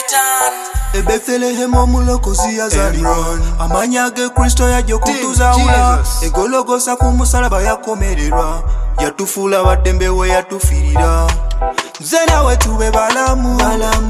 E Bethlehem omulokozi yazalibwa, amanya ge Kristo yajja okutuzaawula, egologosa ku musalaba yakomererwa, yatufuula baddembe we yatufiirira. Nze nawe tube balamu,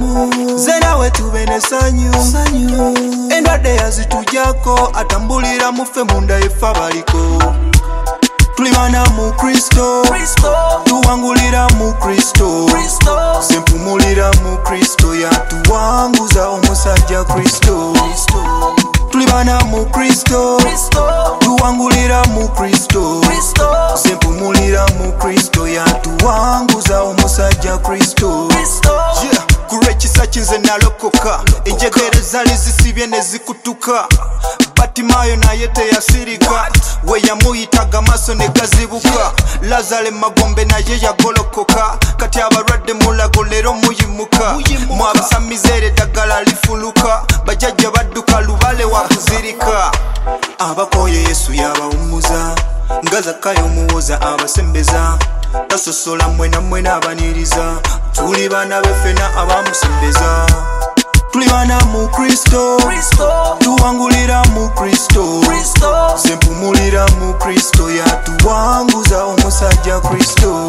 nze nawe tube n'essanyu, endwadde yazitujjako, atambulira mu ffe munda yeffe abaliko. Tuli baana mu Kristo, tuwangulira mu Kristo, sempumulira mu Kristo, yatuwanguza omusajja Kristo. Tuli baana mu Kristo, tuwangulira mu Kristo, sempumulira mu Kristo, yatuwanguza omusajja Kristo. Kurwa ekisa kinze nalokoka, enjegere zali zisibye ne zikutuka, Batimayo naye teyasirika, we yamuyitaga maaso ne gazibuka, Lazale Magombe naye yagolokoka, kati abalwadde mulago leero muyimuka, mwabasamizeere eddagala lifuluka, bajjajja badduka lubale wakuzirika. Abakoye Yesu yabawummuza, nga Zakayo omuwoza abasembeza, tasosola mwena mwena abaniriza, tuli baana beffena abamusembeza. Tuli baana mu Kristo, tuwangulira mu Kristo, sempumulira mu Kristo, yatuwanguza omusajja Kristo.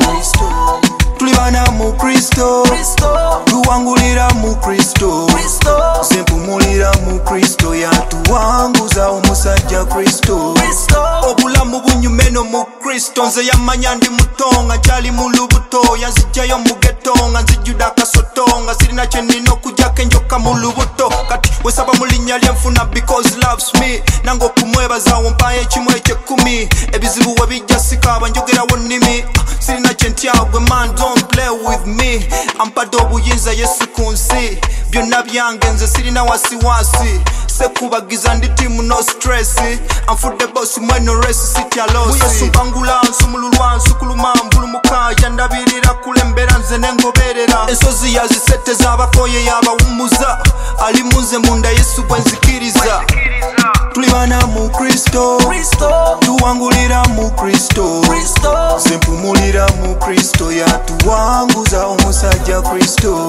Tuli baana mu Kristo, tuwangulira mu Kristo, sempumulira mu Kristo, yatuwanguza omusajja Kristo. Obulamu bunyumeno mu Kristo, nze yamanya ndi muto nga nkyali mu lubuto, yanzijjayo mu ghetto nga nzijjudde akasoto, nga sirina kye nnina okuggyako enjoka mu lubuto, kati wesaba mu linnya lye nfuna because loves me, nange okumwebaza wompayo ekimu eky'ekkumi, ebizibu we bijja sikaaba njogerawo nnimi, sirina kye ntya gwe man don't play with me, ampadde obuyinza Yesu ku nsi, byonna byange nze sirina wasiwasi, sekubagiza ndi timu no stress, anfudde boss mweno resi sitya losi, muyesu mpangula nsumululwa nsukuluma mbulumuka, yandabirira kulembera nze nengoberera, ensozi yaziseteza abakoye yabawummuza, ali munze munda Yesu bwe nzikiriza. Tuli baana mu Kristo, tuwangulira mu Kristo, sempumulira mu Kristo, yatuwanguza omusajja Kristo.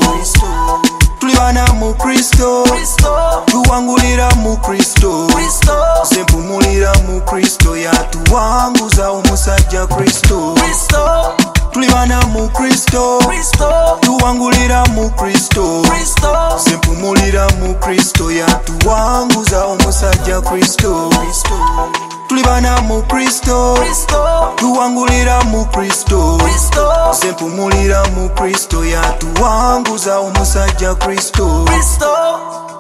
Tuli baana mu Kristo, tuwangulira mu Kristo, sempumulira mu Kristo, yatuwanguza omusajja Kristo. Tuli baana mu Kristo, tuwangulira mu Kristo, sempumulira mu Kristo, yatuwanguza omusajja Kristo. Tuli baana mu Kristo, tuwangulira mu Kristo, sempumulira mu Kristo, yatuwanguza omusajja Kristo.